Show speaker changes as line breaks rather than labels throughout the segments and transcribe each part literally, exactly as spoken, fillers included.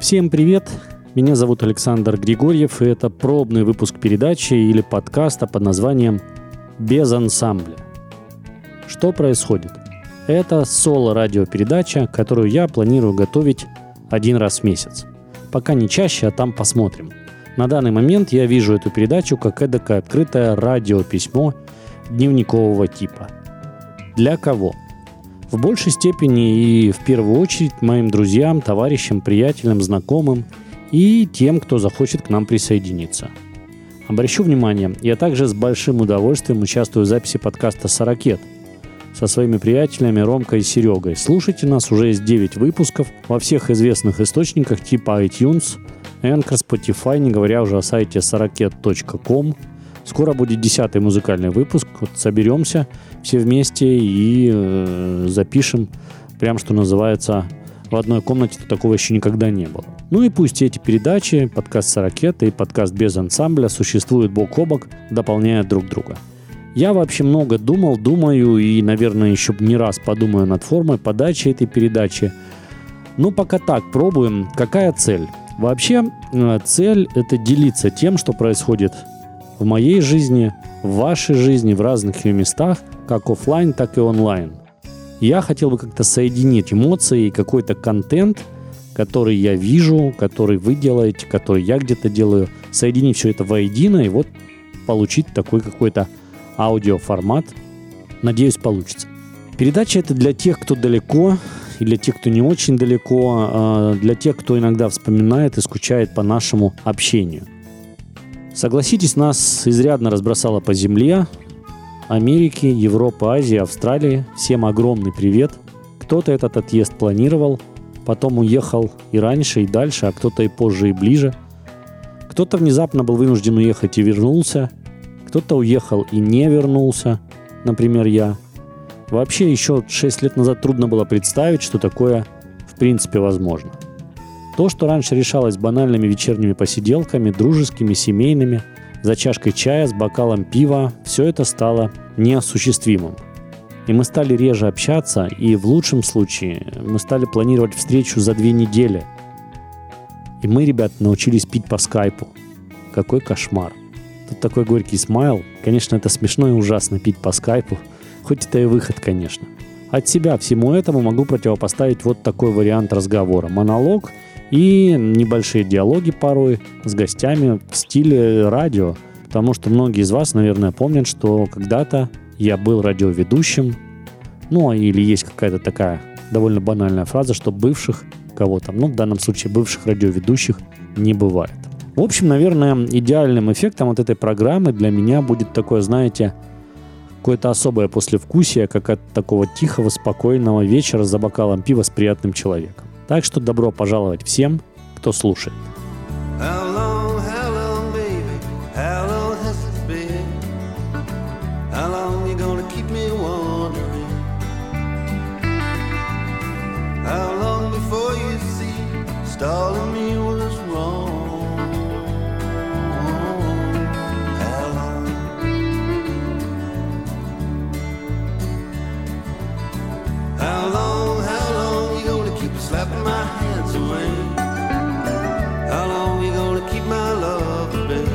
Всем привет! Меня зовут Александр Григорьев, и это пробный выпуск передачи или подкаста под названием «Без ансамбля». Что происходит? Это соло-радиопередача, которую я планирую готовить один раз в месяц. Пока не чаще, а там посмотрим. На данный момент я вижу эту передачу как эдакое открытое радиописьмо дневникового типа. Для кого? В большей степени и в первую очередь моим друзьям, товарищам, приятелям, знакомым и тем, кто захочет к нам присоединиться. Обращу внимание, я также с большим удовольствием участвую в записи подкаста «Сорокет» со своими приятелями Ромкой и Серегой. Слушайте нас, уже есть девять выпусков во всех известных источниках типа iTunes, Anchor, Spotify, не говоря уже о сайте сорокет точка ком. Скоро будет десятый музыкальный выпуск. Вот соберемся все вместе и э, запишем, прям что называется, в одной комнате. Такого еще никогда не было. Ну и пусть эти передачи, подкаст «Сорокет» и подкаст «Без ансамбля» существуют бок о бок, дополняя друг друга. Я вообще много думал, думаю и, наверное, еще не раз подумаю над формой подачи этой передачи. Ну, пока так, пробуем. Какая цель? Вообще, цель – это делиться тем, что происходит в моей жизни, в вашей жизни, в разных ее местах, как офлайн, так и онлайн. Я хотел бы как-то соединить эмоции и какой-то контент, который я вижу, который вы делаете, который я где-то делаю, соединить все это воедино и вот получить такой какой-то аудиоформат. Надеюсь, получится. Передача это для тех, кто далеко, и для тех, кто не очень далеко, для тех, кто иногда вспоминает и скучает по нашему общению. Согласитесь, нас изрядно разбросало по земле. Америки, Европы, Азии, Австралии. Всем огромный привет. Кто-то этот отъезд планировал, потом уехал и раньше, и дальше, а кто-то и позже, и ближе. Кто-то внезапно был вынужден уехать и вернулся. Кто-то уехал и не вернулся, например, я. Вообще, еще шесть лет назад трудно было представить, что такое в принципе возможно. То, что раньше решалось банальными вечерними посиделками, дружескими, семейными, за чашкой чая, с бокалом пива, все это стало неосуществимым. И мы стали реже общаться, и в лучшем случае мы стали планировать встречу за две недели. И мы, ребят, научились пить по скайпу. Какой кошмар. Тут такой горький смайл. Конечно, это смешно и ужасно пить по скайпу. Хоть это и выход, конечно. От себя всему этому могу противопоставить вот такой вариант разговора. Монолог и небольшие диалоги порой с гостями в стиле радио. Потому что многие из вас, наверное, помнят, что когда-то я был радиоведущим. Ну, или есть какая-то такая довольно банальная фраза, что бывших кого-то, ну, в данном случае бывших радиоведущих, не бывает. В общем, наверное, идеальным эффектом от этой программы для меня будет такое, знаете, какое-то особое послевкусие, как от такого тихого, спокойного вечера за бокалом пива с приятным человеком. Так что добро пожаловать всем, кто слушает.
Slapping my hands away. How long you gonna keep my love at bay?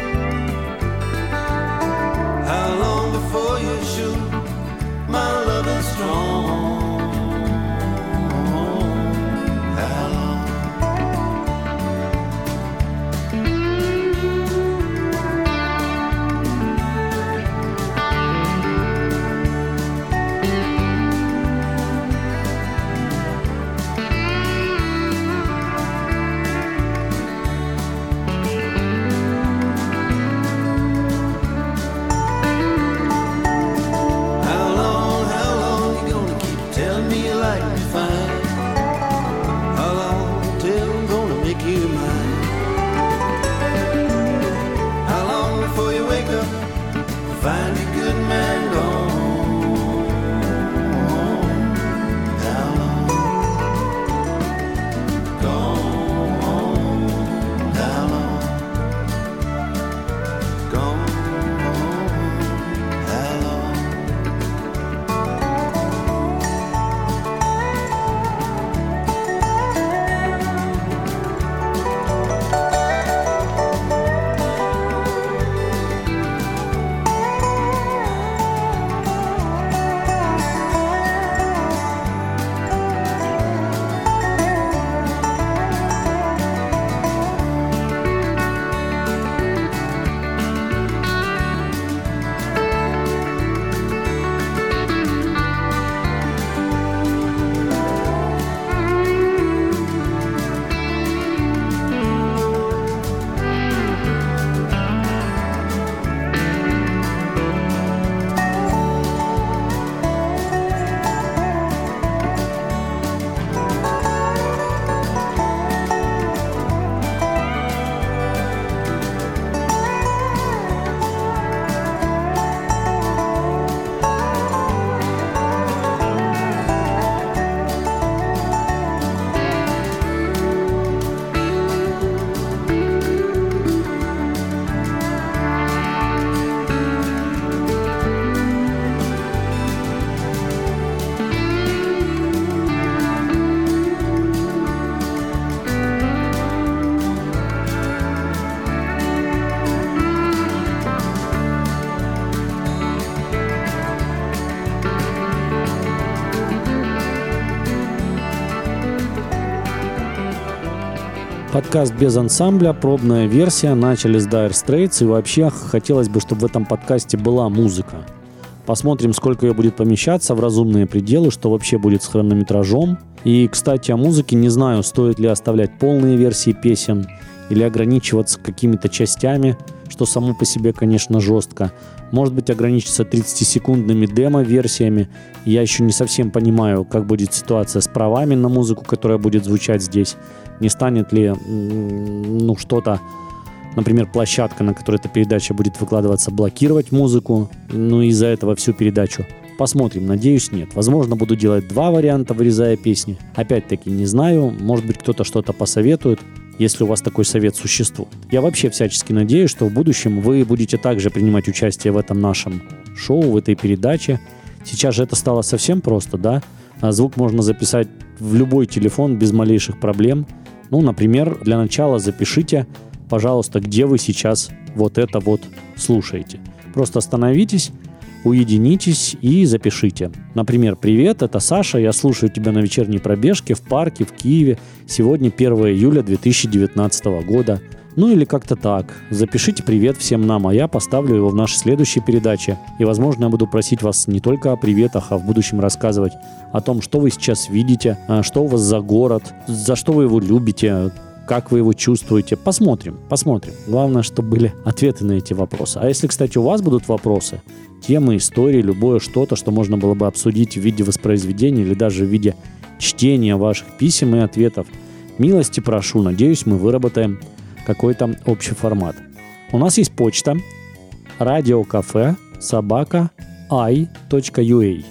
How long before you shoot? My love is strong. How long?
Подкаст без ансамбля, пробная версия, начали с Dire Straits, и вообще хотелось бы, чтобы в этом подкасте была музыка. Посмотрим, сколько ее будет помещаться в разумные пределы, что вообще будет с хронометражом. И, кстати, о музыке не знаю, стоит ли оставлять полные версии песен или ограничиваться какими-то частями, что само по себе, конечно, жестко. Может быть, ограничиться тридцатисекундными демо-версиями. Я еще не совсем понимаю, как будет ситуация с правами на музыку, которая будет звучать здесь. Не станет ли, ну, что-то, например, площадка, на которой эта передача будет выкладываться, блокировать музыку, ну, из-за этого всю передачу. Посмотрим, надеюсь, нет. Возможно, буду делать два варианта, вырезая песни. Опять-таки, не знаю, может быть, кто-то что-то посоветует, если у вас такой совет существует. Я вообще всячески надеюсь, что в будущем вы будете также принимать участие в этом нашем шоу, в этой передаче. Сейчас же это стало совсем просто, да? Звук можно записать в любой телефон без малейших проблем. Ну, например, для начала запишите, пожалуйста, где вы сейчас вот это вот слушаете. Просто остановитесь, уединитесь и запишите. Например, привет, это Саша, я слушаю тебя на вечерней пробежке в парке в Киеве. Сегодня первое июля две тысячи девятнадцатого года. Ну или как-то так. Запишите привет всем нам, а я поставлю его в нашей следующей передаче. И, возможно, я буду просить вас не только о приветах, а в будущем рассказывать о том, что вы сейчас видите, что у вас за город, за что вы его любите, как вы его чувствуете. Посмотрим, посмотрим. Главное, чтобы были ответы на эти вопросы. А если, кстати, у вас будут вопросы, темы, истории, любое что-то, что можно было бы обсудить в виде воспроизведения или даже в виде чтения ваших писем и ответов, милости прошу. Надеюсь, мы выработаем какой-то общий формат. У нас есть почта радиокафе собака ай точка ю а.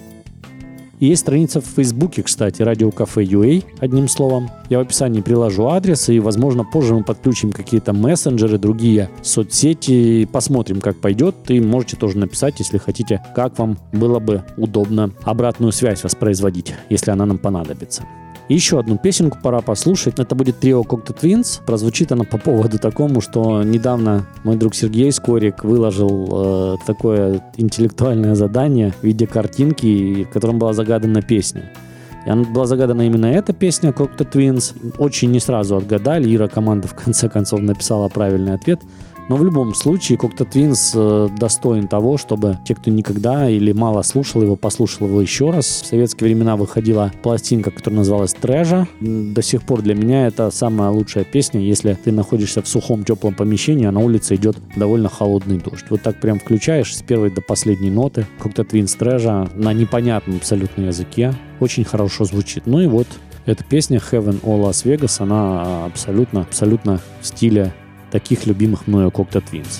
И есть страница в Фейсбуке, кстати, радиокафе точка ю а, одним словом. Я в описании приложу адрес, и, возможно, позже мы подключим какие-то мессенджеры, другие соцсети. Посмотрим, как пойдет. И можете тоже написать, если хотите, как вам было бы удобно обратную связь воспроизводить, если она нам понадобится. И еще одну песенку пора послушать. Это будет трио Cocteau Twins. Прозвучит она по поводу такому, что недавно мой друг Сергей Скорик выложил э, такое интеллектуальное задание в виде картинки, в котором была загадана песня. И она была загадана именно эта песня Cocteau Twins. Очень не сразу отгадали. Ира команда в конце концов написала правильный ответ. Но в любом случае Cocteau Twins э, достоин того, чтобы те, кто никогда или мало слушал его, послушал его еще раз. В советские времена выходила пластинка, которая называлась «Treasure». До сих пор для меня это самая лучшая песня, если ты находишься в сухом теплом помещении, а на улице идет довольно холодный дождь. Вот так прям включаешь с первой до последней ноты Cocteau Twins «Treasure» на непонятном абсолютно языке. Очень хорошо звучит. Ну и вот эта песня «Heaven or Las Vegas», она абсолютно, абсолютно в стиле таких любимых мною Cocteau Twins.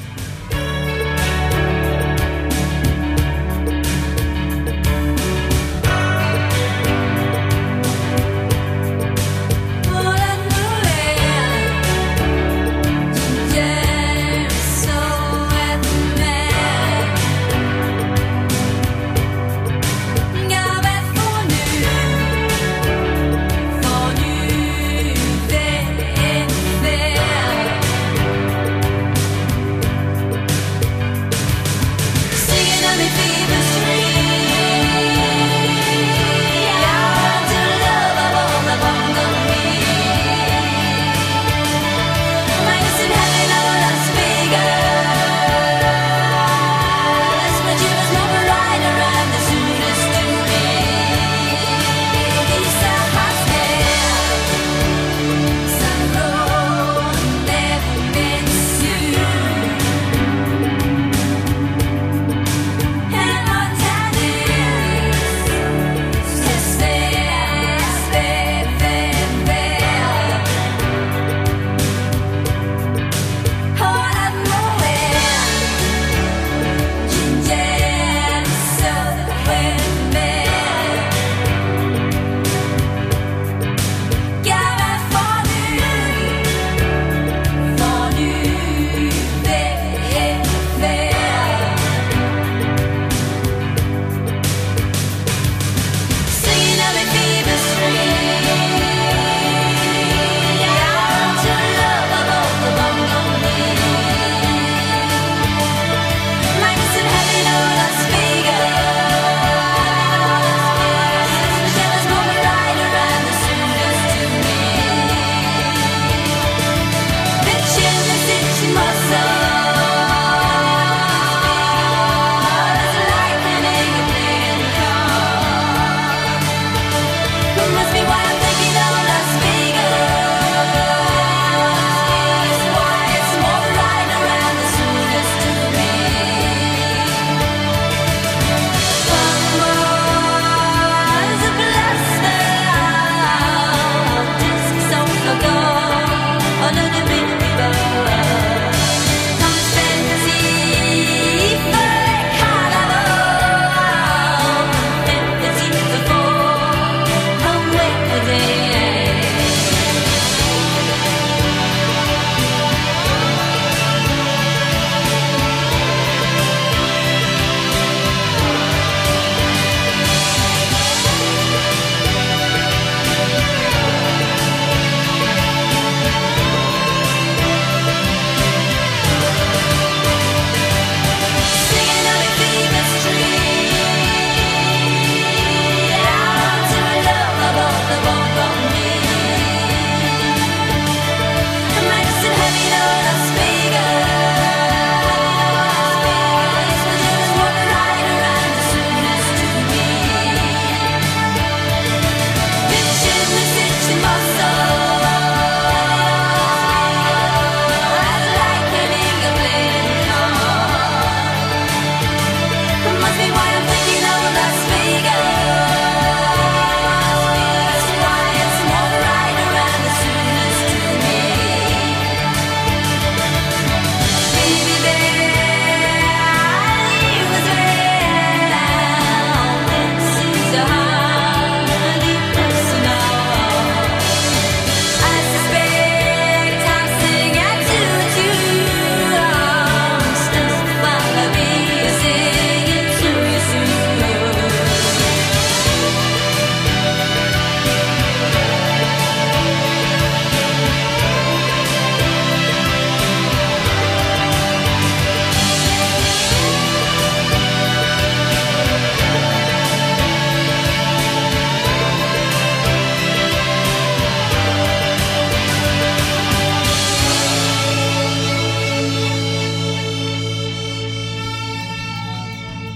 Fais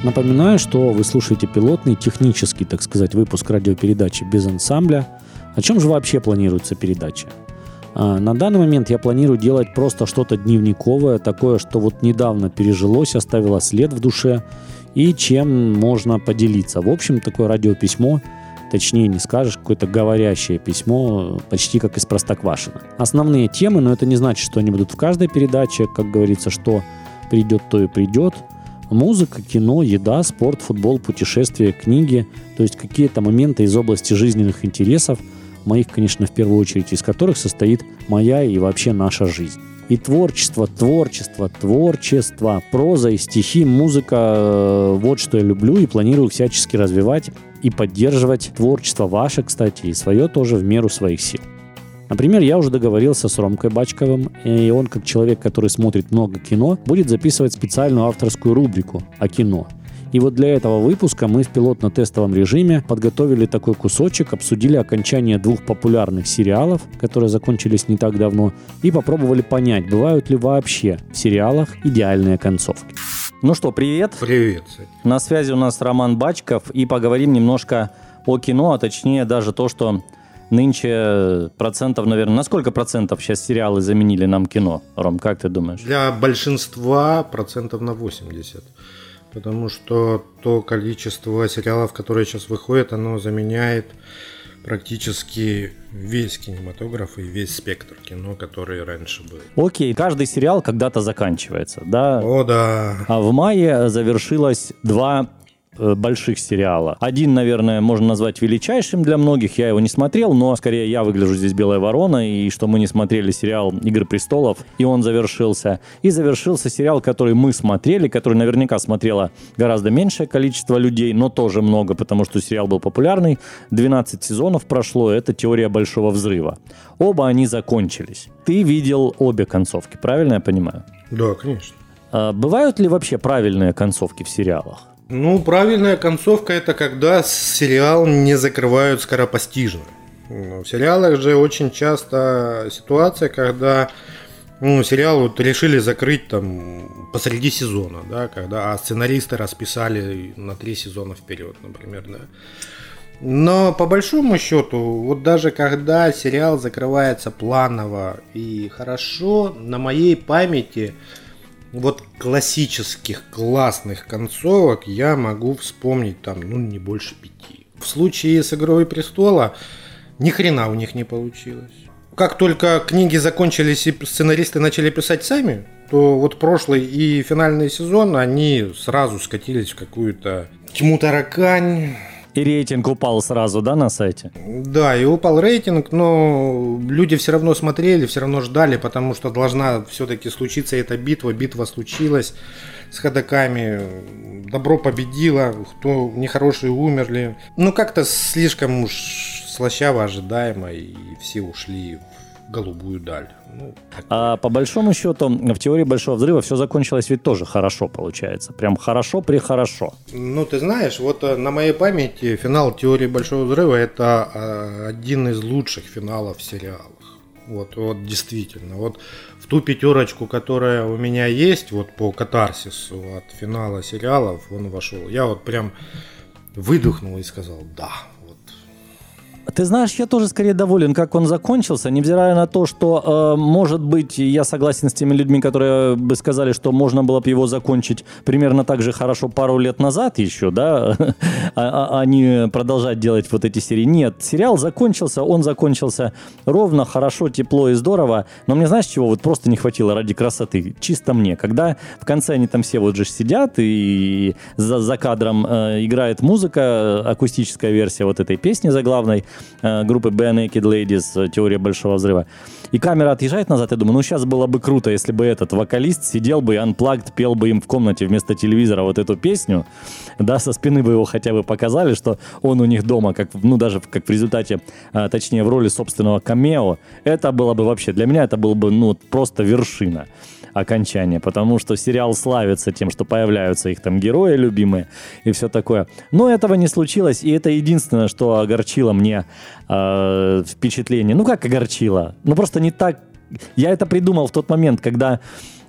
Напоминаю, что вы слушаете пилотный, технический, так сказать, выпуск радиопередачи «Без ансамбля». О чем же вообще планируется передача? А, на данный момент я планирую делать просто что-то дневниковое, такое, что вот недавно пережилось, оставило след в душе, и чем можно поделиться. В общем, такое радиописьмо, точнее не скажешь, какое-то говорящее письмо, почти как из Простоквашино. Основные темы, но это не значит, что они будут в каждой передаче, как говорится, что придет, то и придет. Музыка, кино, еда, спорт, футбол, путешествия, книги, то есть какие-то моменты из области жизненных интересов, моих, конечно, в первую очередь, из которых состоит моя и вообще наша жизнь. И творчество, творчество, творчество, проза и стихи, музыка, вот что я люблю и планирую всячески развивать и поддерживать творчество ваше, кстати, и свое тоже в меру своих сил. Например, я уже договорился с Ромкой Бачковым, и он, как человек, который смотрит много кино, будет записывать специальную авторскую рубрику о кино. И вот для этого выпуска мы в пилотно-тестовом режиме подготовили такой кусочек, обсудили окончание двух популярных сериалов, которые закончились не так давно, и попробовали понять, бывают ли вообще в сериалах идеальные концовки.
Ну что, привет.
Привет.
На связи у нас Роман Бачков, и поговорим немножко о кино, а точнее даже то, что нынче процентов, наверное, на сколько процентов сейчас сериалы заменили нам кино? Ром, как ты думаешь?
Для большинства процентов на восемьдесят. Потому что то количество сериалов, которые сейчас выходят, оно заменяет практически весь кинематограф и весь спектр кино, который раньше был.
Окей, каждый сериал когда-то заканчивается, да?
О, да.
А в мае завершилось два больших сериала. Один, наверное, можно назвать величайшим для многих. Я его не смотрел, но скорее я выгляжу здесь белая ворона, и что мы не смотрели сериал «Игры престолов», и он завершился. И завершился сериал, который мы смотрели, который наверняка смотрело гораздо меньшее количество людей, но тоже много, потому что сериал был популярный. двенадцать сезонов прошло, это «Теория большого взрыва». Оба они закончились. Ты видел обе концовки, правильно я понимаю?
Да, конечно.
А бывают ли вообще правильные концовки в сериалах?
Ну, правильная концовка – это когда сериал не закрывают скоропостижно. В сериалах же очень часто ситуация, когда ну, сериал вот решили закрыть там посреди сезона, да, когда а сценаристы расписали на три сезона вперед, например, да. Но по большому счету, вот даже когда сериал закрывается планово и хорошо, на моей памяти вот классических классных концовок я могу вспомнить там, ну, не больше пяти. В случае с «Игрой престола» ни хрена у них не получилось. Как только книги закончились и сценаристы начали писать сами, то вот прошлый и финальный сезон, они сразу скатились в какую-то тьму таракань.
И рейтинг упал сразу, да, на сайте?
Да, и упал рейтинг, но люди все равно смотрели, все равно ждали, потому что должна все-таки случиться эта битва. Битва случилась с ходоками, добро победило, кто нехорошие умерли. Ну, как-то слишком уж слащаво, ожидаемо, и все ушли в голубую даль. Ну,
а по большому счету в «Теории большого взрыва» все закончилось ведь тоже хорошо, получается. Прям хорошо-прехорошо.
Ну, ты знаешь, вот на моей памяти финал «Теории большого взрыва» — это один из лучших финалов в сериалах. Вот, вот действительно. Вот в ту пятерочку, которая у меня есть, вот по катарсису от финала сериалов, он вошел. Я вот прям выдохнул и сказал «да».
Ты знаешь, я тоже скорее доволен, как он закончился, невзирая на то, что, э, может быть, я согласен с теми людьми, которые бы сказали, что можно было бы его закончить примерно так же хорошо пару лет назад еще, да, а, а не продолжать делать вот эти серии. Нет, сериал закончился, он закончился ровно, хорошо, тепло и здорово, но мне, знаешь, чего вот просто не хватило ради красоты? Чисто мне. Когда в конце они там все вот же сидят, и за, за кадром э, играет музыка, акустическая версия вот этой песни заглавной, группы Bare Naked Ladies, «Теория большого взрыва». И камера отъезжает назад, я думаю, ну сейчас было бы круто, если бы этот вокалист сидел бы и unplugged пел бы им в комнате вместо телевизора вот эту песню, да, со спины бы его хотя бы показали, что он у них дома, как, ну даже как в результате, а, точнее в роли собственного камео. Это было бы вообще, для меня это было бы, ну, просто вершина окончания, потому что сериал славится тем, что появляются их там герои любимые и все такое. Но этого не случилось, и это единственное, что огорчило мне э, впечатление. Ну как огорчило? Ну просто не так. Я это придумал в тот момент, когда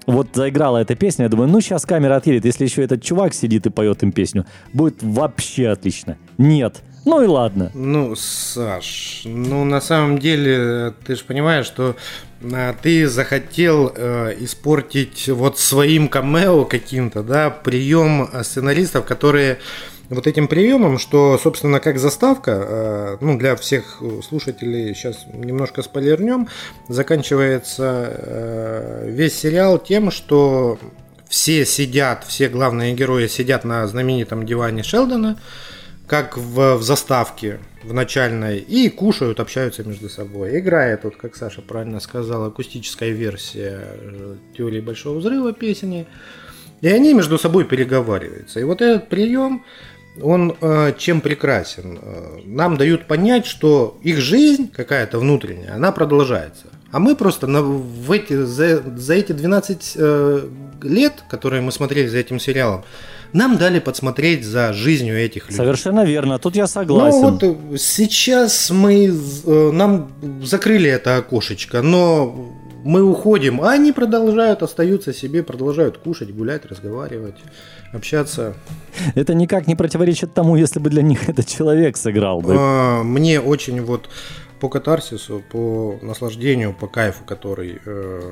вот заиграла эта песня, я думаю, ну сейчас камера отъедет, если еще этот чувак сидит и поет им песню, будет вообще отлично. Нет. Ну и ладно.
Ну, Саш, ну на самом деле, ты же понимаешь, что а, ты захотел э, испортить вот своим камео каким-то, да, прием сценаристов, которые вот этим приемом, что, собственно, как заставка, э, ну, для всех слушателей, сейчас немножко спойлернем, заканчивается э, весь сериал тем, что все сидят, все главные герои сидят на знаменитом диване Шелдона, как в, в заставке, в начальной, и кушают, общаются между собой. Играет, вот, как Саша правильно сказал, акустическая версия теории Большого Взрыва песни, и они между собой переговариваются. И вот этот прием, он э, чем прекрасен? Нам дают понять, что их жизнь какая-то внутренняя, она продолжается. А мы просто на, в эти, за, за эти двенадцать э, лет, которые мы смотрели за этим сериалом, нам дали подсмотреть за жизнью этих людей.
Совершенно верно, тут я согласен.
Ну вот сейчас мы, нам закрыли это окошечко, но мы уходим, а они продолжают, остаются себе, продолжают кушать, гулять, разговаривать, общаться.
Это никак не противоречит тому, если бы для них этот человек сыграл бы.
А, мне очень вот по катарсису, по наслаждению, по кайфу, который... Э,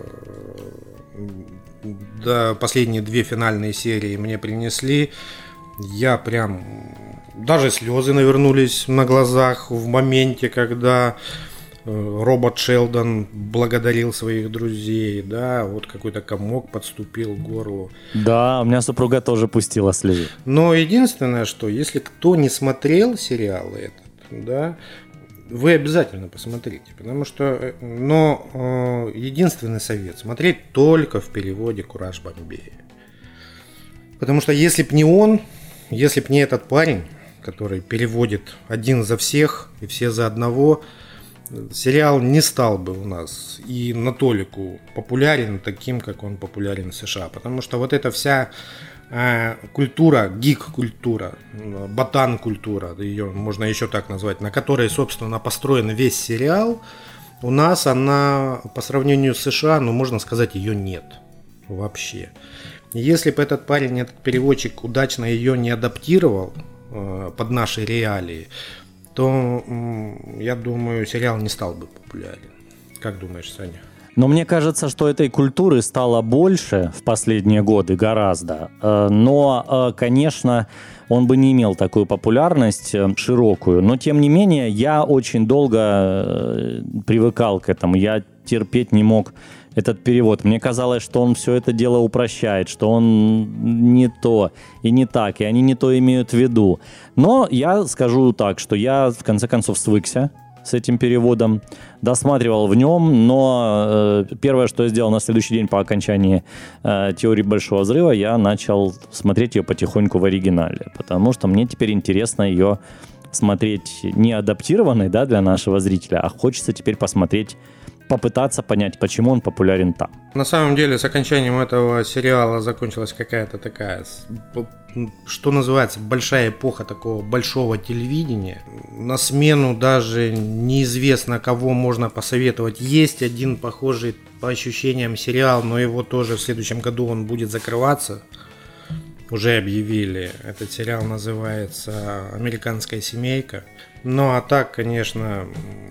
да, последние две финальные серии мне принесли, я прям даже слезы навернулись на глазах в моменте, когда робот Шелдон благодарил своих друзей, да, вот какой-то комок подступил к горлу.
Да, у меня супруга тоже пустила слезы.
Но единственное, что если кто не смотрел сериал этот, да, вы обязательно посмотрите, потому что, но э, единственный совет, смотреть только в переводе «Кураж Бомбея». Потому что если б не он, если б не этот парень, который переводит один за всех и все за одного, сериал не стал бы у нас и на толику популярен таким, как он популярен в США. Потому что вот эта вся культура, гик-культура, ботан-культура, ее можно еще так назвать, на которой, собственно, построен весь сериал, у нас она, по сравнению с США, ну, можно сказать, ее нет вообще. Если бы этот парень, этот переводчик удачно ее не адаптировал э, под наши реалии, то, э, я думаю, сериал не стал бы популярен. Как думаешь, Саня?
Но мне кажется, что этой культуры стало больше в последние годы гораздо. Но, конечно, он бы не имел такую популярность широкую. Но, тем не менее, я очень долго привыкал к этому. Я терпеть не мог этот перевод. Мне казалось, что он все это дело упрощает, что он не то и не так, и они не то имеют в виду. Но я скажу так, что я, в конце концов, свыкся с этим переводом, досматривал в нем, но э, первое, что я сделал на следующий день по окончании э, теории Большого Взрыва, я начал смотреть ее потихоньку в оригинале, потому что мне теперь интересно ее смотреть не адаптированной, да, для нашего зрителя, а хочется теперь посмотреть, попытаться понять, почему он популярен там.
На самом деле, с окончанием этого сериала закончилась какая-то такая, что называется, большая эпоха такого большого телевидения. На смену даже неизвестно, кого можно посоветовать. Есть один похожий по ощущениям сериал, но его тоже в следующем году он будет закрываться. Уже объявили. Этот сериал называется «Американская семейка». Ну а так, конечно,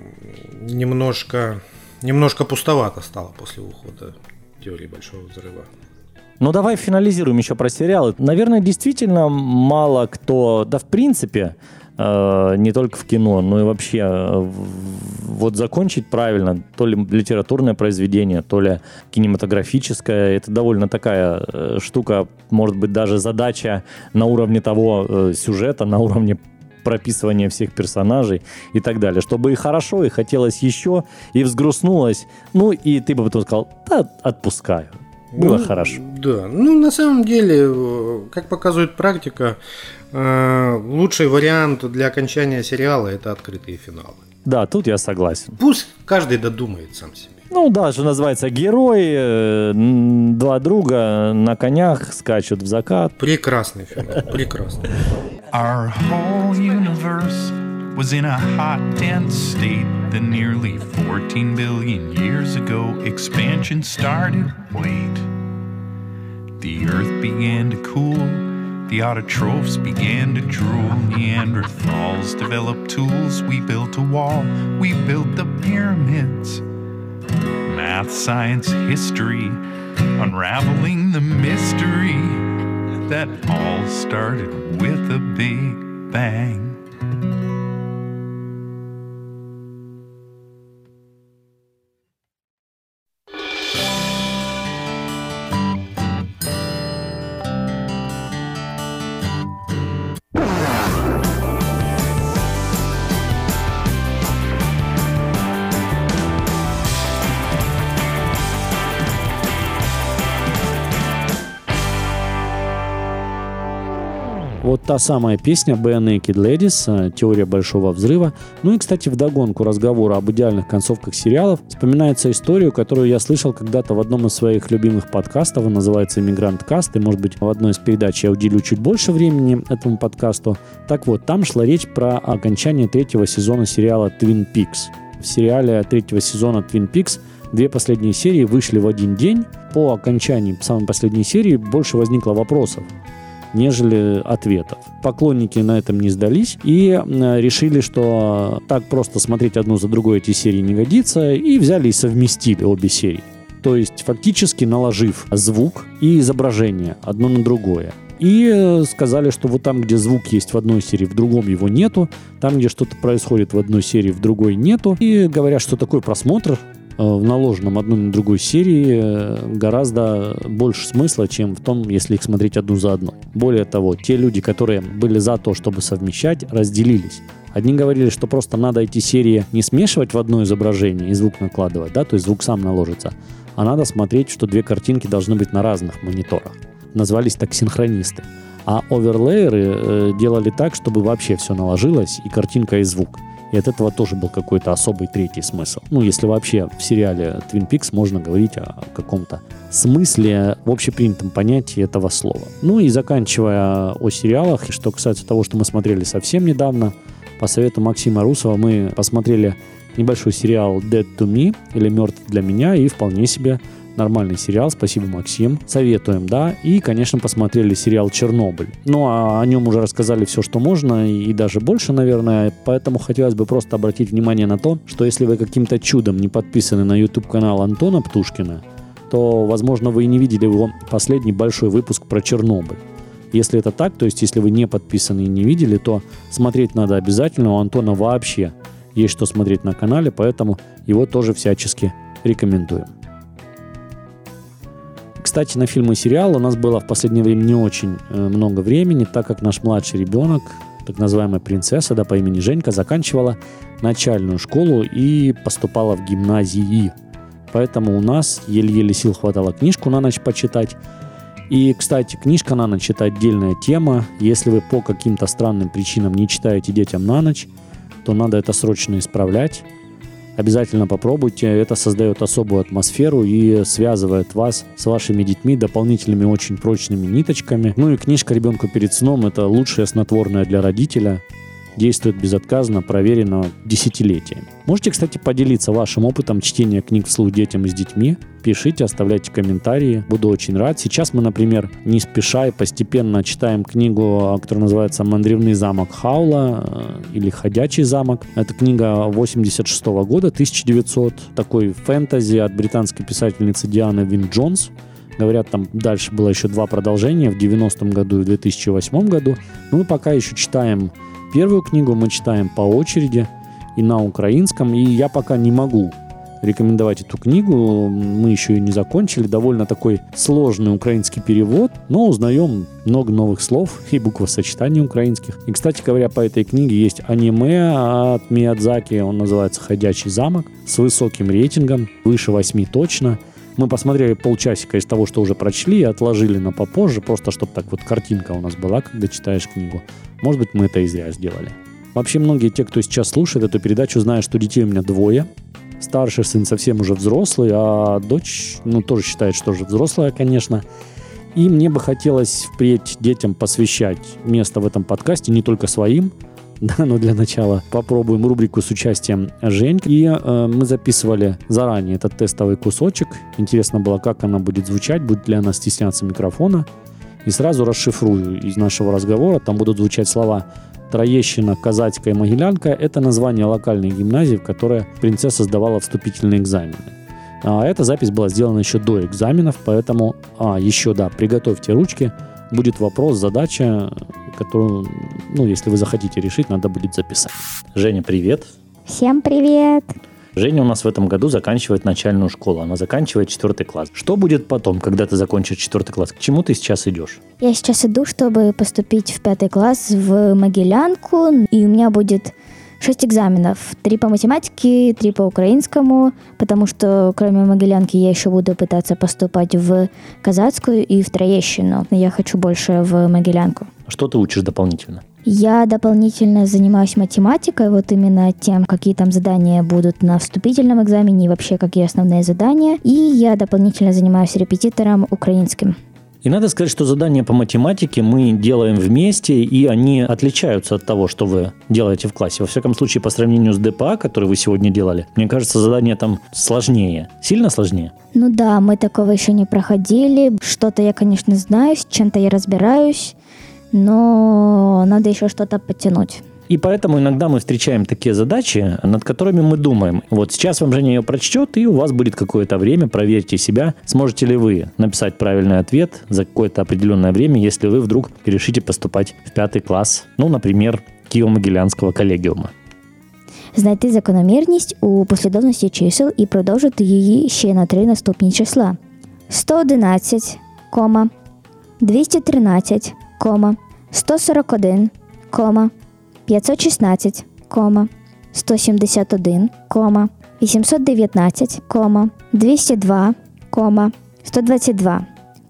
немножко... Немножко пустовато стало после ухода теории Большого Взрыва.
Ну, давай финализируем еще про сериалы. Наверное, действительно мало кто, да в принципе, э, не только в кино, но и вообще э, вот закончить правильно, то ли литературное произведение, то ли кинематографическое, это довольно такая э, штука, может быть, даже задача на уровне того э, сюжета, на уровне прописывание всех персонажей и так далее, чтобы и хорошо, и хотелось еще, и взгрустнулось, ну и ты бы потом сказал, да, отпускаю, было
ну,
хорошо.
Да, ну на самом деле, как показывает практика, лучший вариант для окончания сериала – это открытые финалы.
Да, тут я согласен.
Пусть каждый додумает сам себе.
Ну да, что называется, герои, два друга на конях скачут в закат.
Прекрасный финал, прекрасный.
Our whole universe was in a hot, dense state that nearly fourteen billion years ago expansion started. Wait, The earth began to cool. The autotrophs began to drool. Neanderthals developed tools. We built a wall. We built the pyramids. Math, science, history, unraveling the mystery that all started with a big bang.
Вот та самая песня Bare Naked Ladies, «Теория большого взрыва». Ну и, кстати, вдогонку разговора об идеальных концовках сериалов вспоминается историю, которую я слышал когда-то в одном из своих любимых подкастов. Он называется «Иммигрант Каст», и, может быть, в одной из передач я уделю чуть больше времени этому подкасту. Так вот, там шла речь про окончание третьего сезона сериала «Twin Peaks». В сериале третьего сезона «Twin Peaks» две последние серии вышли в один день. По окончании самой последней серии больше возникло вопросов, нежели ответов. Поклонники на этом не сдались и решили, что так просто смотреть одну за другой эти серии не годится, и взяли и совместили обе серии. То есть фактически наложив звук и изображение одно на другое. И сказали, что вот там, где звук есть в одной серии, в другом его нету, там, где что-то происходит в одной серии, в другой нету. И говорят, что такой просмотр в наложенном одной на другой серии гораздо больше смысла, чем в том, если их смотреть одну за одной. Более того, те люди, которые были за то, чтобы совмещать, разделились. Одни говорили, что просто надо эти серии не смешивать в одно изображение и звук накладывать, да, то есть звук сам наложится, а надо смотреть, что две картинки должны быть на разных мониторах. Назвались так синхронисты. А оверлейеры э, делали так, чтобы вообще все наложилось, и картинка, и звук. И от этого тоже был какой-то особый третий смысл. Ну, если вообще в сериале Twin Peaks можно говорить о каком-то смысле в общепринятом понятии этого слова. Ну и заканчивая о сериалах, что касается того, что мы смотрели совсем недавно, по совету Максима Русова мы посмотрели небольшой сериал Dead to Me, или «Мертв для меня», и вполне себе нормальный сериал, спасибо, Максим. Советуем, да. И, конечно, посмотрели сериал «Чернобыль». Ну, а о нем уже рассказали все, что можно, и даже больше, наверное. Поэтому хотелось бы просто обратить внимание на то, что если вы каким-то чудом не подписаны на YouTube-канал Антона Птушкина, то, возможно, вы и не видели его последний большой выпуск про Чернобыль. Если это так, то есть если вы не подписаны и не видели, то смотреть надо обязательно. У Антона вообще есть что смотреть на канале, поэтому его тоже всячески рекомендуем. Кстати, на фильмы и сериалы у нас было в последнее время не очень э, много времени, так как наш младший ребенок, так называемая принцесса, да, по имени Женька, заканчивала начальную школу и поступала в гимназии. Поэтому у нас еле-еле сил хватало книжку на ночь почитать. И, кстати, книжка на ночь — это отдельная тема. Если вы по каким-то странным причинам не читаете детям на ночь, то надо это срочно исправлять. Обязательно попробуйте, это создает особую атмосферу и связывает вас с вашими детьми дополнительными очень прочными ниточками. Ну и книжка ребенку перед сном — это лучшее снотворное для родителя. Действует безотказно, проверено десятилетиями. Можете, кстати, поделиться вашим опытом чтения книг вслух детям и с детьми. Пишите, оставляйте комментарии. Буду очень рад. Сейчас мы, например, не спеша и постепенно читаем книгу, которая называется «Мандревный замок Хаула» или «Ходячий замок». Это книга восемьдесят шестого года, тысяча девятьсот. Такой фэнтези от британской писательницы Дианы Винн-Джонс. Говорят, там дальше было еще два продолжения в девяностом году и в две тысячи восьмом году. Мы пока еще читаем первую книгу, мы читаем по очереди и на украинском, и я пока не могу рекомендовать эту книгу, мы еще ее не закончили, довольно такой сложный украинский перевод, но узнаем много новых слов и буквосочетаний украинских. И, кстати говоря, по этой книге есть аниме от Миядзаки, он называется «Ходячий замок», с высоким рейтингом, выше восьми точно. Мы посмотрели полчасика из того, что уже прочли, и отложили на попозже, просто чтобы так вот картинка у нас была, когда читаешь книгу. Может быть, мы это и зря сделали. Вообще, многие те, кто сейчас слушает эту передачу, знают, что детей у меня двое. Старший сын совсем уже взрослый, а дочь, ну, тоже считает, что уже взрослая, конечно. И мне бы хотелось впредь детям посвящать место в этом подкасте не только своим, Да, но для начала попробуем рубрику с участием Женьки. И э, мы записывали заранее этот тестовый кусочек. Интересно было, как она будет звучать, будет ли она стесняться микрофона. И сразу расшифрую из нашего разговора. Там будут звучать слова Троещина, Казацька и Могилянка. Это название локальной гимназии, в которой принцесса сдавала вступительные экзамены. А эта запись была сделана еще до экзаменов, поэтому, а, еще, да, приготовьте ручки. Будет вопрос, задача, которую, ну, если вы захотите решить, надо будет записать. Женя, привет.
Всем привет.
Женя у нас в этом году заканчивает начальную школу. Она заканчивает четвертый класс. Что будет потом, когда ты закончишь четвертый класс? К чему ты сейчас идешь?
Я сейчас иду, чтобы поступить в пятый класс в Могилянку, и у меня будет шесть экзаменов. Три по математике, три по украинскому, потому что кроме Могилянки я еще буду пытаться поступать в Казацкую и в Троещину. Я хочу больше в Могилянку.
Что ты учишь дополнительно?
Я дополнительно занимаюсь математикой, вот именно тем, какие там задания будут на вступительном экзамене и вообще какие основные задания. И я дополнительно занимаюсь репетитором украинским.
И надо сказать, что задания по математике мы делаем вместе, и они отличаются от того, что вы делаете в классе. Во всяком случае, по сравнению с ДПА, который вы сегодня делали, мне кажется, задания там сложнее. Сильно сложнее?
Ну да, мы такого еще не проходили. Что-то я, конечно, знаю, с чем-то я разбираюсь, но надо еще что-то подтянуть.
И поэтому иногда мы встречаем такие задачи, над которыми мы думаем. Вот сейчас вам Женя ее прочтет, и у вас будет какое-то время, проверьте себя, сможете ли вы написать правильный ответ за какое-то определенное время, если вы вдруг решите поступать в пятый класс, ну, например, Києво-Могилянського колегіума.
Знайти закономірність у послідовності чисел і продовжити її ще на три наступні числа. сто одинадцять, двісті тринадцять, сто сорок один, п'ятсот шістнадцять, сто сімдесят один, вісімсот дев'ятнадцять, двісті два, сто двадцять два,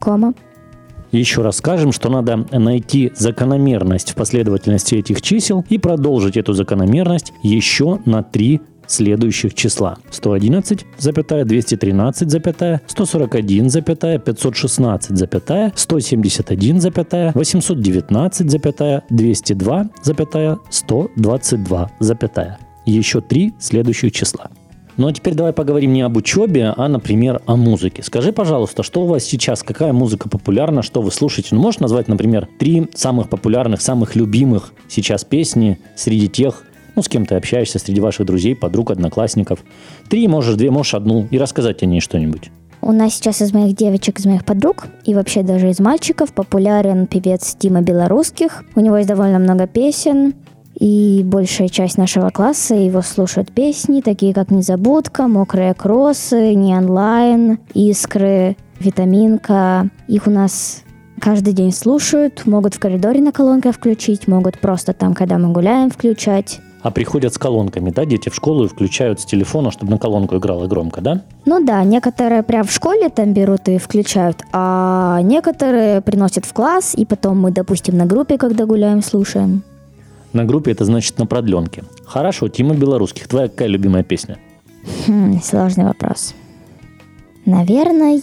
Еще раз скажем, что надо найти закономерность в последовательности этих чисел и продолжить эту закономерность еще на три следующих числа. сто одиннадцать, двести тринадцать, сто сорок один, пятьсот шестнадцать, сто семьдесят один, восемьсот девятнадцать, двести два, сто двадцать два. Еще три следующих числа. Ну а теперь давай поговорим не об учебе, а, например, о музыке. Скажи, пожалуйста, что у вас сейчас, какая музыка популярна, что вы слушаете? Ну, можешь назвать, например, три самых популярных, самых любимых сейчас песни среди тех, ну, с кем ты общаешься, среди ваших друзей, подруг, одноклассников. Три, можешь, две, можешь одну, и рассказать о ней что-нибудь.
У нас сейчас из моих девочек, из моих подруг, и вообще даже из мальчиков популярен певец Тима Белорусских. У него есть довольно много песен, и большая часть нашего класса его слушают песни, такие как «Незабудка», «Мокрые кроссы», «Неонлайн», «Искры», «Витаминка». Их у нас каждый день слушают, могут в коридоре на колонках включить, могут просто там, когда мы гуляем, включать.
А приходят с колонками, да, дети в школу и включают с телефона, чтобы на колонку играло громко, да?
Ну да, некоторые прям в школе там берут и включают, а некоторые приносят в класс, и потом мы, допустим, на группе, когда гуляем, слушаем.
На группе это значит на продленке. Хорошо, Тима Белорусских. Твоя какая любимая песня?
Хм, сложный вопрос. Наверное,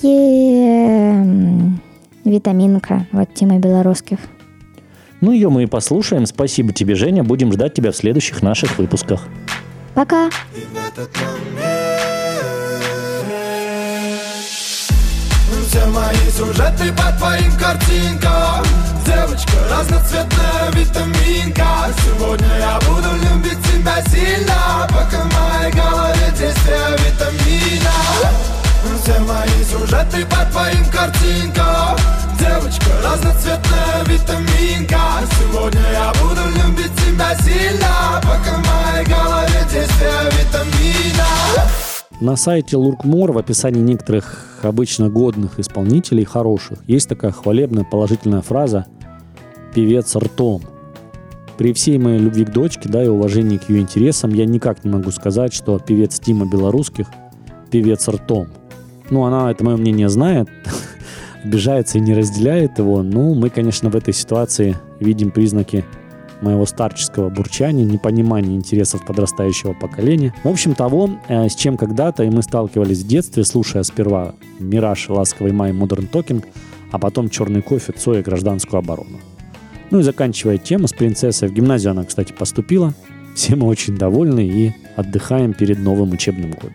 «Витаминка» от Тима Белорусских.
Ну, ее мы и послушаем. Спасибо тебе, Женя. Будем ждать тебя в следующих наших выпусках.
Пока!
Все мои сюжеты по твоим картинкам. Девочка, разноцветная витаминка. Сегодня я буду любить тебя сильно, пока в моей голове действие витамина. Все мои сюжеты по твоим картинкам. Девочка, разноцветная витаминка. Сегодня я буду любить тебя сильно, пока в моей голове действие витамина.
На сайте Луркмор в описании некоторых обычно годных исполнителей, хороших, есть такая хвалебная положительная фраза «певец ртом». При всей моей любви к дочке, да, и уважении к ее интересам, я никак не могу сказать, что певец Тима Белорусских певец ртом. Ну, она это мое мнение знает, обижается и не разделяет его. Ну, мы, конечно, в этой ситуации видим признаки моего старческого бурчания, непонимания интересов подрастающего поколения. В общем, того, с чем когда-то и мы сталкивались в детстве, слушая сперва «Мираж», «Ласковый май», «Модерн Токинг», а потом «Черный кофе», «Цой» и «Гражданскую оборону». Ну и заканчивая тему с принцессой. В гимназию она, кстати, поступила. Все мы очень довольны и отдыхаем перед новым учебным годом.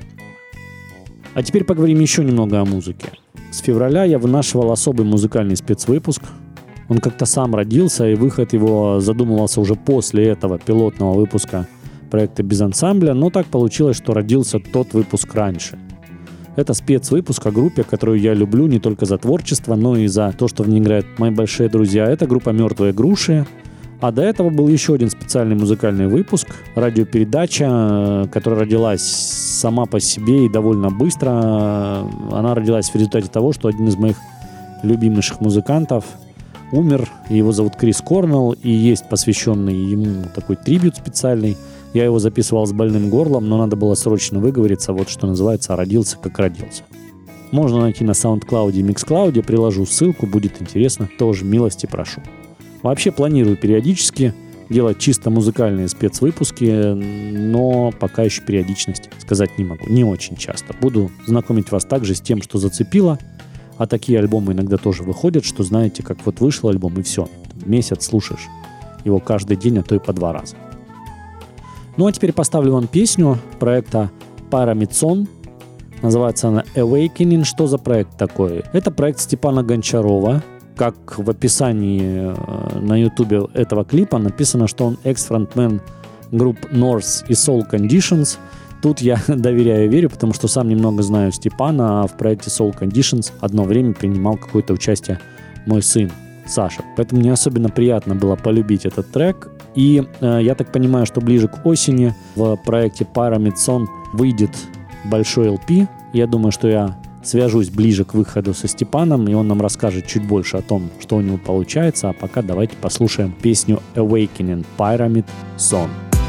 А теперь поговорим еще немного о музыке. С февраля я вынашивал особый музыкальный спецвыпуск. Он как-то сам родился, и выход его задумывался уже после этого пилотного выпуска проекта «Без ансамбля», но так получилось, что родился тот выпуск раньше. Это спецвыпуск о группе, которую я люблю не только за творчество, но и за то, что в ней играют мои большие друзья. Это группа «Мертвые груши». А до этого был еще один специальный музыкальный выпуск, радиопередача, которая родилась сама по себе и довольно быстро. Она родилась в результате того, что один из моих любимейших музыкантов умер. Его зовут Крис Корнелл, и есть посвященный ему такой трибют специальный. Я его записывал с больным горлом, но надо было срочно выговориться, вот что называется, родился как родился. Можно найти на SoundCloud и MixCloud, приложу ссылку, будет интересно, тоже милости прошу. Вообще планирую периодически делать чисто музыкальные спецвыпуски, но пока еще периодичность сказать не могу, не очень часто. Буду знакомить вас также с тем, что зацепило, а такие альбомы иногда тоже выходят, что знаете, как вот вышел альбом и все, месяц слушаешь его каждый день, а то и по два раза. Ну а теперь поставлю вам песню проекта Pyramid Song. Называется она Awakening. Что за проект такой? Это проект Степана Гончарова. Как в описании на ютубе этого клипа написано, что он экс-фронтмен групп North и Soul Conditions. Тут я доверяю и верю, потому что сам немного знаю Степана, а в проекте Soul Conditions одно время принимал какое-то участие мой сын Саша. Поэтому мне особенно приятно было полюбить этот трек. И э, я так понимаю, что ближе к осени в проекте Pyramid Song выйдет большой эл пи. Я думаю, что я свяжусь ближе к выходу со Степаном, и он нам расскажет чуть больше о том, что у него получается. А пока давайте послушаем песню Awakening Pyramid Song.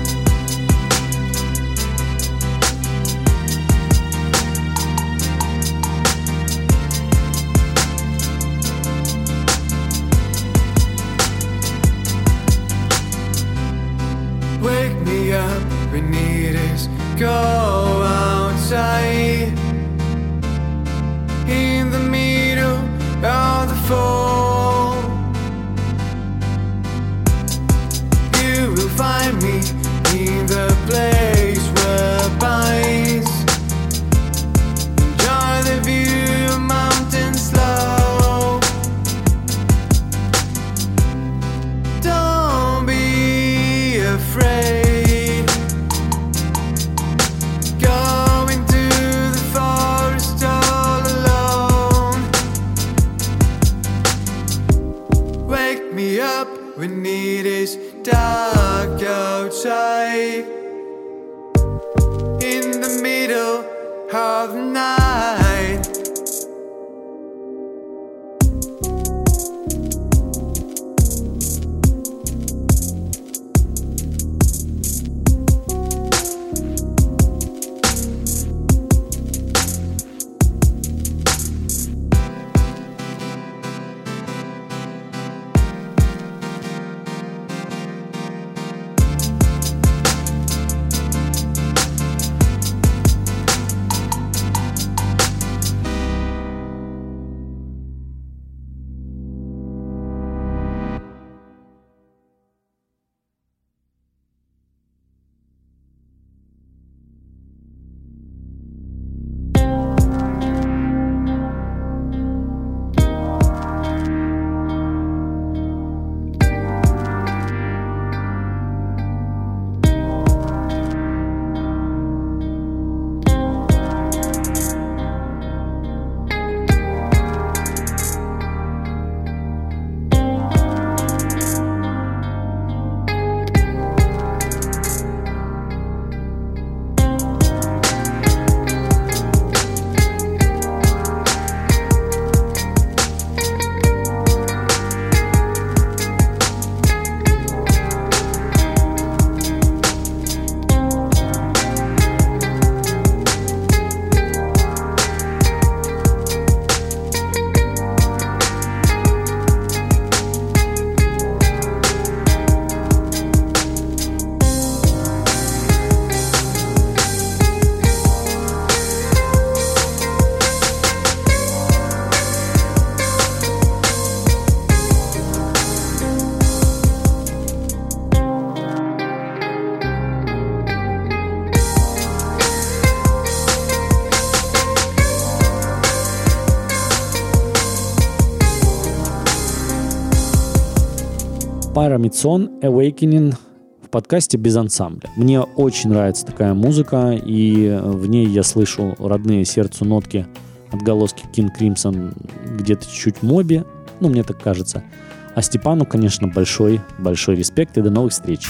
Wake me up when it is go outside in the middle of the fall. You will find me in the place where pines enjoy the view of mountain slope. Don't be afraid. Go into the forest all alone. Wake me up when it is dark outside in the middle of the night.
Paramithson Awakening в подкасте без ансамбля. Мне очень нравится такая музыка, и в ней я слышу родные сердцу нотки, отголоски King Crimson, где-то чуть-чуть Моби, ну, мне так кажется. А Степану, конечно, большой, большой респект и до новых встреч.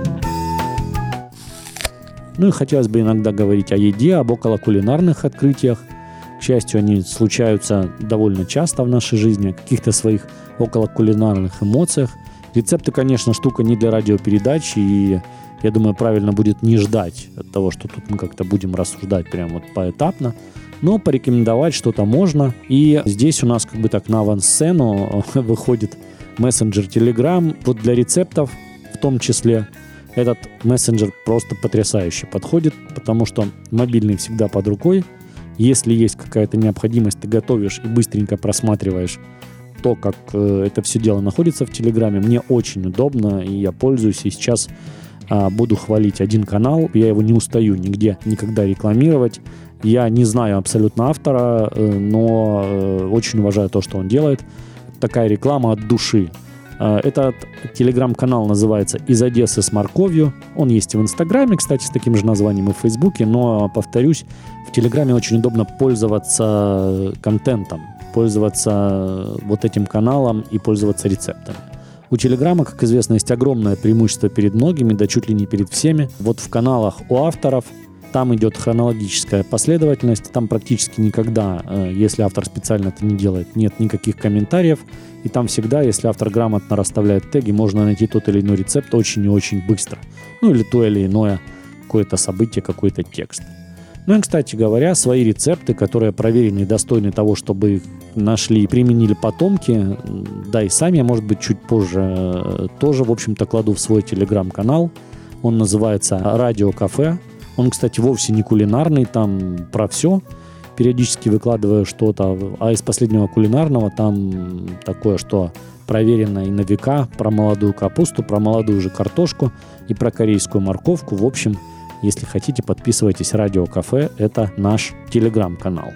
Ну и хотелось бы иногда говорить о еде, об околокулинарных открытиях. К счастью, они случаются довольно часто в нашей жизни, о каких-то своих околокулинарных эмоциях. Рецепты, конечно, штука не для радиопередач, и я думаю, правильно будет не ждать от того, что тут мы как-то будем рассуждать прямо вот поэтапно, но порекомендовать что-то можно. И здесь у нас как бы так на авансцену выходит мессенджер Telegram. Вот для рецептов в том числе этот мессенджер просто потрясающе подходит, потому что мобильный всегда под рукой. Если есть какая-то необходимость, ты готовишь и быстренько просматриваешь то, как э, это все дело находится в Телеграме. Мне очень удобно, и я пользуюсь. И сейчас э, буду хвалить один канал. Я его не устаю нигде никогда рекламировать. Я не знаю абсолютно автора, э, но э, очень уважаю то, что он делает. Такая реклама от души. Э, этот телеграм-канал называется «Из Одессы с морковью». Он есть и в Инстаграме, кстати, с таким же названием, и в Фейсбуке. Но, повторюсь, в Телеграме очень удобно пользоваться контентом, пользоваться вот этим каналом и пользоваться рецептами. У Телеграма, как известно, есть огромное преимущество перед многими, да чуть ли не перед всеми. Вот в каналах у авторов там идет хронологическая последовательность, там практически никогда, если автор специально это не делает, нет никаких комментариев, и там всегда, если автор грамотно расставляет теги, можно найти тот или иной рецепт очень и очень быстро. Ну или то или иное какое-то событие, какой-то текст. Ну и, кстати говоря, свои рецепты, которые проверены и достойны того, чтобы их нашли и применили потомки, да и сами я, может быть, чуть позже тоже, в общем-то, кладу в свой телеграм-канал. Он называется «Радио Кафе». Он, кстати, вовсе не кулинарный, там про все. Периодически выкладываю что-то, а из последнего кулинарного там такое, что проверено и на века, про молодую капусту, про молодую же картошку и про корейскую морковку. В общем, если хотите, подписывайтесь. Радио Кафе – это наш телеграм-канал.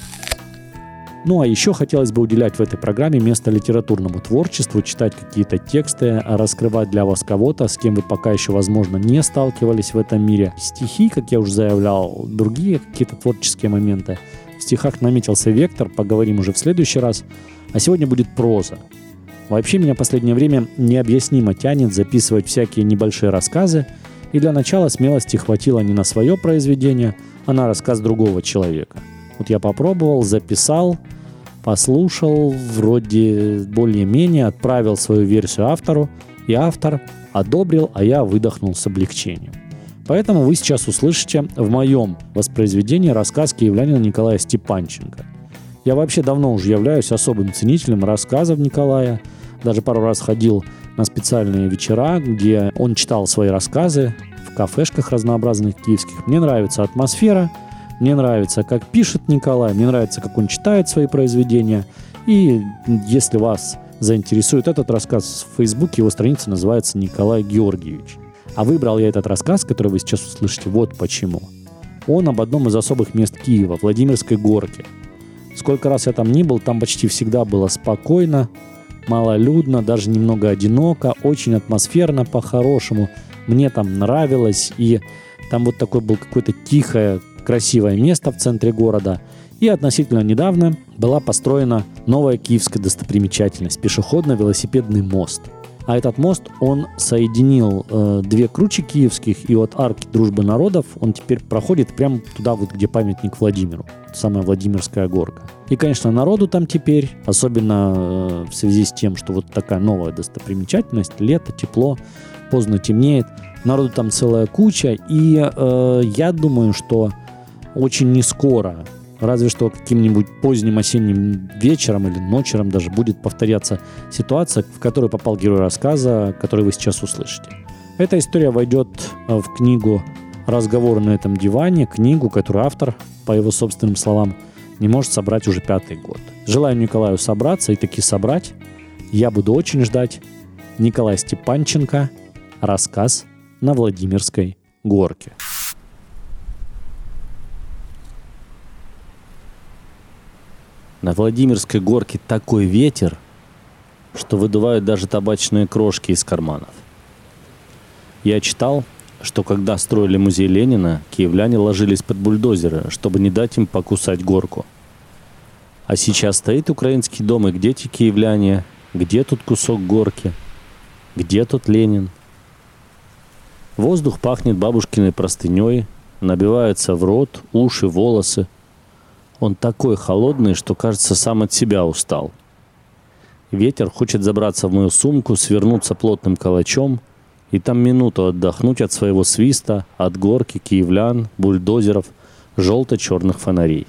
Ну, а еще хотелось бы уделять в этой программе место литературному творчеству, читать какие-то тексты, раскрывать для вас кого-то, с кем вы пока еще, возможно, не сталкивались в этом мире. Стихи, как я уже заявлял, другие какие-то творческие моменты. В стихах наметился вектор, поговорим уже в следующий раз. А сегодня будет проза. Вообще меня в последнее время необъяснимо тянет записывать всякие небольшие рассказы, и для начала смелости хватило не на свое произведение, а на рассказ другого человека. Вот я попробовал, записал, послушал, вроде более-менее, отправил свою версию автору, и автор одобрил, а я выдохнул с облегчением. Поэтому вы сейчас услышите в моем воспроизведении рассказ киевлянина Николая Степанченко. Я вообще давно уже являюсь особым ценителем рассказов Николая, даже пару раз ходил на специальные вечера, где он читал свои рассказы в кафешках разнообразных киевских. Мне нравится атмосфера, мне нравится, как пишет Николай, мне нравится, как он читает свои произведения. И если вас заинтересует этот рассказ в Фейсбуке, его страница называется «Николай Георгиевич». А выбрал я этот рассказ, который вы сейчас услышите, вот почему. Он об одном из особых мест Киева, Владимирской горке. Сколько раз я там ни был, там почти всегда было спокойно, малолюдно, даже немного одиноко, очень атмосферно по-хорошему. Мне там нравилось, и там вот такое было какое-то тихое, красивое место в центре города. И относительно недавно была построена новая киевская достопримечательность – пешеходно-велосипедный мост. А этот мост, он соединил э, две кручи киевских, и от арки Дружбы народов он теперь проходит прямо туда, вот, где памятник Владимиру, самая Владимирская горка. И, конечно, народу там теперь, особенно э, в связи с тем, что вот такая новая достопримечательность, лето, тепло, поздно темнеет, народу там целая куча, и э, я думаю, что очень не скоро, разве что каким-нибудь поздним осенним вечером или ночером даже будет повторяться ситуация, в которую попал герой рассказа, который вы сейчас услышите. Эта история войдет в книгу «Разговоры на этом диване», книгу, которую автор, по его собственным словам, не может собрать уже пятый год. Желаю Николаю собраться и таки собрать. Я буду очень ждать. Николай Степанченко. Рассказ на Владимирской горке. На Владимирской горке такой ветер,
что выдувают даже табачные крошки из карманов. Я читал, что когда строили музей Ленина, киевляне ложились под бульдозеры, чтобы не дать им покусать горку. А сейчас стоит украинский дом, и где те киевляне? Где тут кусок горки? Где тут Ленин? Воздух пахнет бабушкиной простыней, набивается в рот, уши, волосы. Он такой холодный, что, кажется, сам от себя устал. Ветер хочет забраться в мою сумку, свернуться плотным калачом и там минуту отдохнуть от своего свиста, от горки, киевлян, бульдозеров, желто-черных фонарей.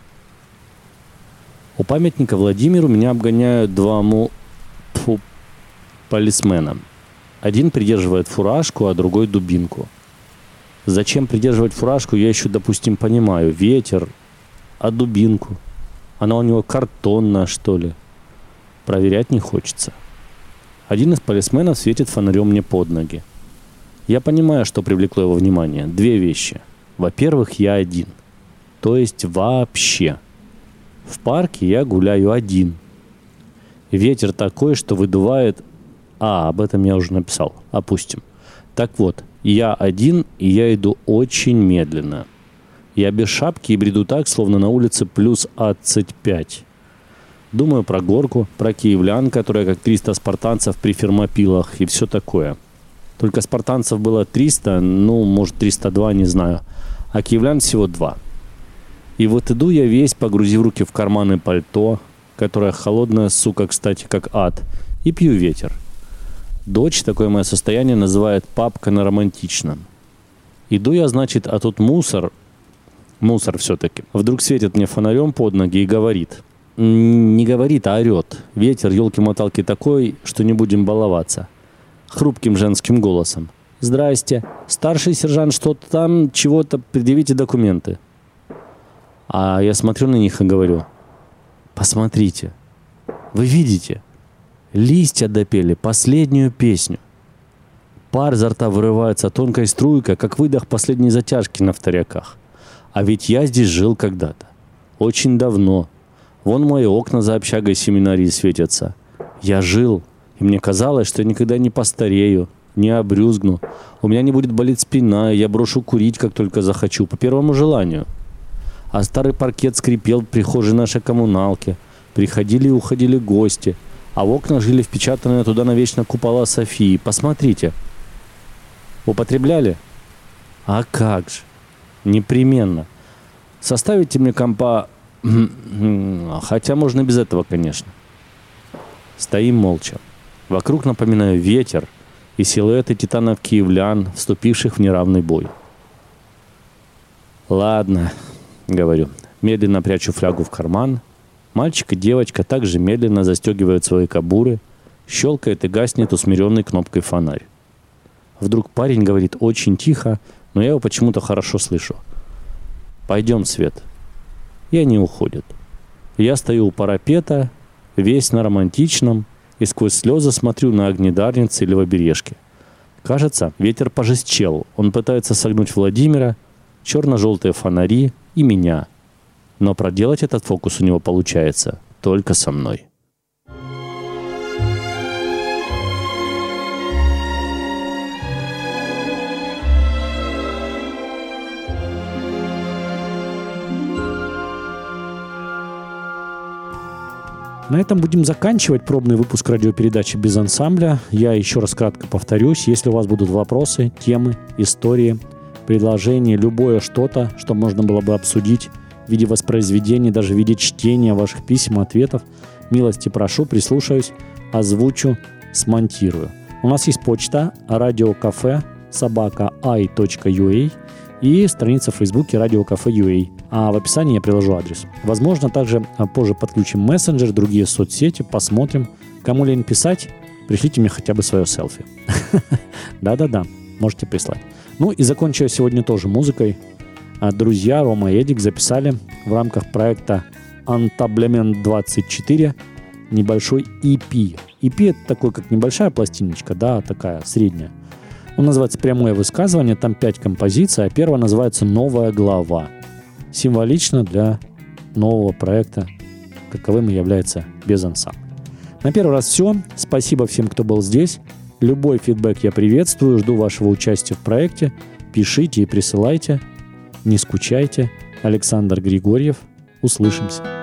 У памятника Владимиру меня обгоняют два му... Фу... полисмена. Один придерживает фуражку, а другой дубинку. Зачем придерживать фуражку, я еще, допустим, понимаю. Ветер, а дубинку? Она у него картонная, что ли? Проверять не хочется. Один из полисменов светит фонарем мне под ноги. Я понимаю, что привлекло его внимание. Две вещи. Во-первых, я один. То есть вообще. В парке я гуляю один. Ветер такой, что выдувает... А, об этом я уже написал. Опустим. Так вот, я один, и я иду очень медленно. Я без шапки и бреду так, словно на улице плюс двадцать пять. Думаю про горку, про киевлян, которые как триста спартанцев при фермопилах и все такое. Только спартанцев было триста, ну, может, триста два, не знаю. А киевлян всего два. И вот иду я весь, погрузив руки в карманы пальто, которое холодное, сука, кстати, как ад, и пью ветер. Дочь такое мое состояние называет папка на романтичном. Иду я, значит, а тут мусор, мусор все-таки, вдруг светит мне фонарем под ноги и говорит. Не говорит, а орет. Ветер, елки-моталки такой, что не будем баловаться. Хрупким женским голосом. Здрасте, старший сержант, что-то там, чего-то, предъявите документы. А я смотрю на них и говорю. Посмотрите, вы видите? Листья допели последнюю песню. Пар изо рта вырывается тонкой струйкой, как выдох последней затяжки на вторяках. А ведь я здесь жил когда-то. Очень давно. Вон мои окна за общагой семинарии светятся. Я жил, и мне казалось, что я никогда не постарею, не обрюзгну. У меня не будет болеть спина, и я брошу курить, как только захочу, по первому желанию. А старый паркет скрипел в прихожей нашей коммуналки. Приходили и уходили гости. А в окнах жили впечатанные туда навечно купола Софии. Посмотрите. Употребляли? А как же? Непременно. Составите мне компа... Хотя можно без этого, конечно. Стоим молча. Вокруг, напоминаю, ветер и силуэты титанов киевлян, вступивших в неравный бой. Ладно, говорю. Медленно прячу флягу в карман. Мальчик и девочка также медленно застегивают свои кобуры. Щелкает и гаснет усмиренной кнопкой фонарь. Вдруг парень говорит очень тихо, но я его почему-то хорошо слышу. Пойдем, Свет. И они уходят. Я стою у парапета, весь на романтичном, и сквозь слезы смотрю на огнедарницы или левобережки. Кажется, ветер пожестчел. Он пытается согнуть Владимира, черно-желтые фонари и меня. Но проделать этот фокус у него получается только со мной.
На этом будем заканчивать пробный выпуск радиопередачи «Без ансамбля». Я еще раз кратко повторюсь, если у вас будут вопросы, темы, истории, предложения, любое что-то, что можно было бы обсудить в виде воспроизведения, даже в виде чтения ваших писем, ответов, милости прошу, прислушаюсь, озвучу, смонтирую. У нас есть почта радиокафе собака ай точка ю эй и страница в Фейсбуке радиокафе точка ю эй. А в описании я приложу адрес. Возможно, также позже подключим мессенджер, другие соцсети, посмотрим. Кому лень писать, пришлите мне хотя бы свое селфи. Да-да-да, можете прислать. Ну и закончу я сегодня тоже музыкой. Друзья Рома и Эдик записали в рамках проекта Антаблемент двадцать четыре небольшой и пи. и пи — это такой, как небольшая пластиночка, да, такая средняя. Он называется «Прямое высказывание», там пять композиций, а первая называется «Новая глава». Символично для нового проекта, каковым и является «Без ансамбля». На первый раз все. Спасибо всем, кто был здесь. Любой фидбэк я приветствую. Жду вашего участия в проекте. Пишите и присылайте. Не скучайте. Александр Григорьев. Услышимся.